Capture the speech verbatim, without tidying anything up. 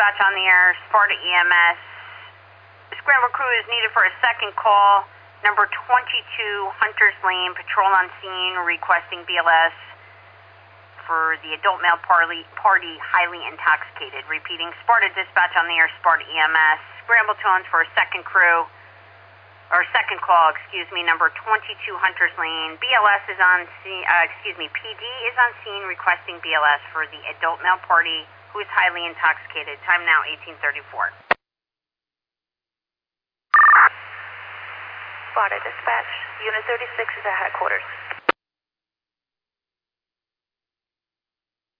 dispatch on the air, Sparta E M S. The scramble crew is needed for a second call. Number twenty-two, Hunters Lane, patrol on scene, requesting B L S for the adult male party, party highly intoxicated. Repeating, Sparta dispatch on the air, Sparta E M S. Scramble tones for a second crew, or second call, excuse me, number twenty-two, Hunters Lane. B L S is on scene, uh, excuse me, P D is on scene requesting B L S for the adult male party who is highly intoxicated. Time now, eighteen thirty-four. Sparta dispatch, Unit thirty-six is at headquarters.